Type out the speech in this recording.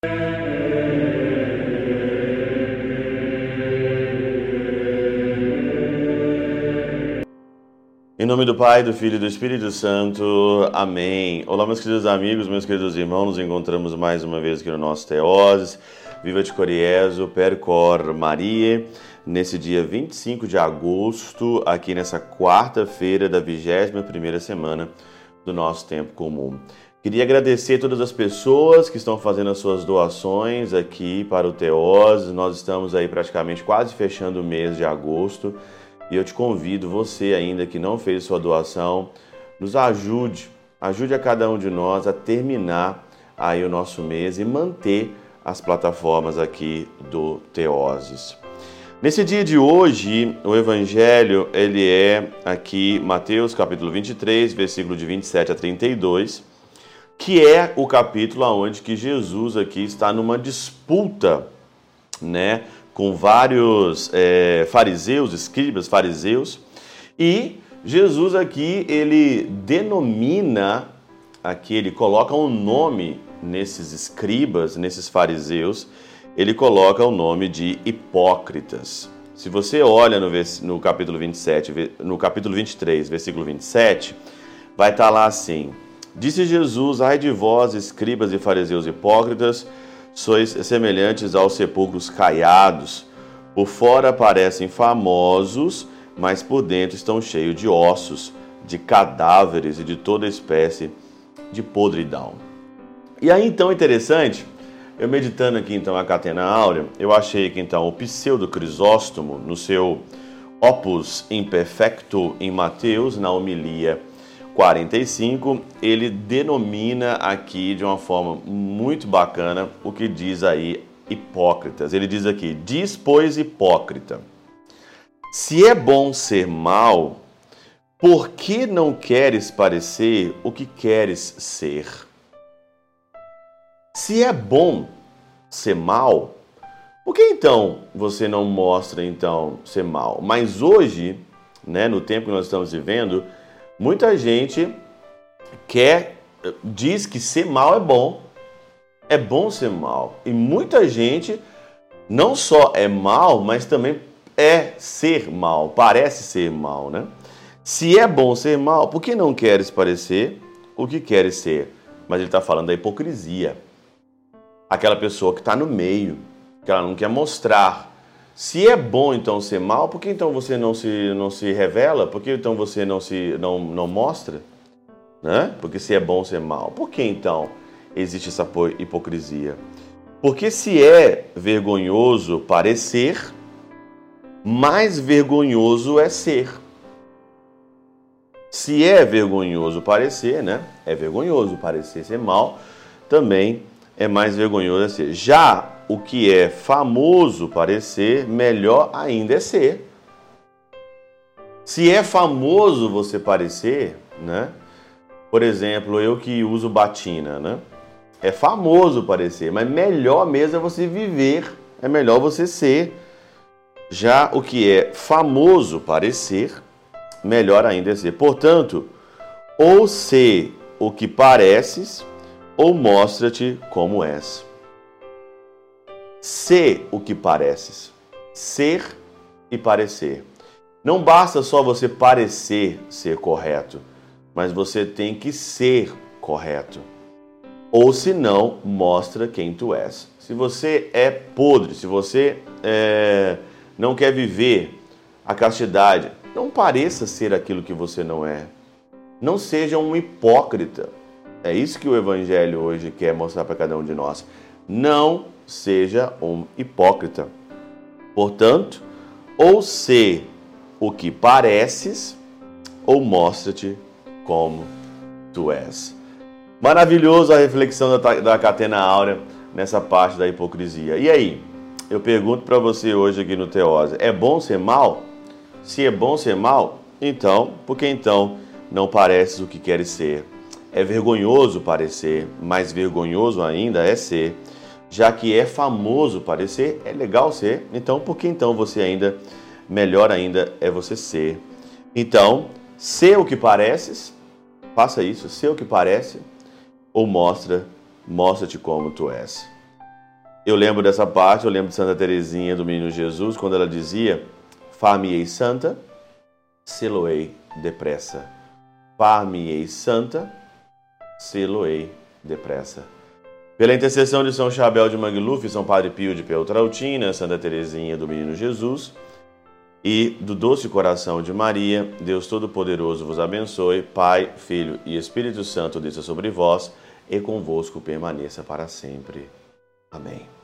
Em nome do Pai, do Filho e do Espírito Santo. Amém. Olá, meus queridos amigos, meus queridos irmãos. Nos encontramos mais uma vez aqui no nosso Teoses. Viva de Coriezo, Percor Maria. Nesse dia 25 de agosto, aqui nessa quarta-feira da 21ª semana do nosso tempo comum. Queria agradecer a todas as pessoas que estão fazendo as suas doações aqui para o Teoses. Nós estamos aí praticamente quase fechando o mês de agosto. E eu te convido, você ainda que não fez sua doação, nos ajude a cada um de nós a terminar aí o nosso mês e manter as plataformas aqui do Teoses. Nesse dia de hoje, o Evangelho, ele é aqui Mateus capítulo 23, versículo de 27 a 32, que é o capítulo onde que Jesus aqui está numa disputa, né, com vários fariseus, escribas, fariseus, e Jesus aqui, ele denomina, aqui ele coloca um nome nesses escribas, nesses fariseus, ele coloca o nome de hipócritas. Se você olha no capítulo 27, no capítulo 23, versículo 27, vai estar lá assim: disse Jesus, ai de vós, escribas e fariseus hipócritas, sois semelhantes aos sepulcros caiados. Por fora parecem famosos, mas por dentro estão cheios de ossos, de cadáveres e de toda espécie de podridão. E aí então interessante, eu meditando aqui então a Catena Áurea, eu achei que então o Pseudo Crisóstomo, no seu Opus Imperfecto em Mateus, na homilia 45, ele denomina aqui de uma forma muito bacana o que diz aí hipócritas. Ele diz aqui: diz, pois, hipócrita, se é bom ser mau, por que não queres parecer o que queres ser? Se é bom ser mau, por que então você não mostra então ser mau? Mas hoje, né, no tempo que nós estamos vivendo, muita gente diz que ser mal é bom ser mal. E muita gente não só é mal, mas também é ser mal, parece ser mal, né? Se é bom ser mal, por que não queres parecer o que queres ser? Mas ele está falando da hipocrisia. Aquela pessoa que está no meio, que ela não quer mostrar. Se é bom então ser mal, por que então você não se revela? Por que então você não mostra? Né? Porque se é bom ser mal, por que então existe essa hipocrisia? Porque se é vergonhoso parecer, mais vergonhoso é ser. Se é vergonhoso parecer, né? É vergonhoso parecer ser mal, também é mais vergonhoso é ser. Já o que é famoso parecer, melhor ainda é ser. Se é famoso você parecer, né? Por exemplo, eu que uso batina, né? É famoso parecer, mas melhor mesmo é você viver, é melhor você ser. Já o que é famoso parecer, melhor ainda é ser. Portanto, ou ser o que pareces, ou mostra-te como és. Ser o que pareces. Ser e parecer. Não basta só você parecer ser correto, mas você tem que ser correto. Ou se não, mostra quem tu és. Se você é podre, se você não quer viver a castidade, não pareça ser aquilo que você não é. Não seja um hipócrita. É isso que o Evangelho hoje quer mostrar para cada um de nós. Não seja um hipócrita. Portanto, ou ser o que pareces, ou mostra-te como tu és. Maravilhoso a reflexão da Catena Áurea nessa parte da hipocrisia. E aí, eu pergunto para você hoje aqui no Teose, é bom ser mal? Se é bom ser mal, então, por que então não pareces o que queres ser? É vergonhoso parecer, mais vergonhoso ainda é ser. Já que é famoso parecer, é legal ser. Então, por que então você ainda, melhor ainda, é você ser? Então, ser o que pareces, faça isso, ser o que parece, ou mostra-te como tu és. Eu lembro dessa parte, eu lembro de Santa Teresinha do Menino Jesus, quando ela dizia: Far-me-ei santa, sê-lo-ei depressa. Far-me-ei santa, sê-lo-ei depressa. Pela intercessão de São Chabel de Mangluf, São Padre Pio de Peltrautina, Santa Teresinha do Menino Jesus e do doce coração de Maria, Deus Todo-Poderoso vos abençoe, Pai, Filho e Espírito Santo desça sobre vós e convosco permaneça para sempre. Amém.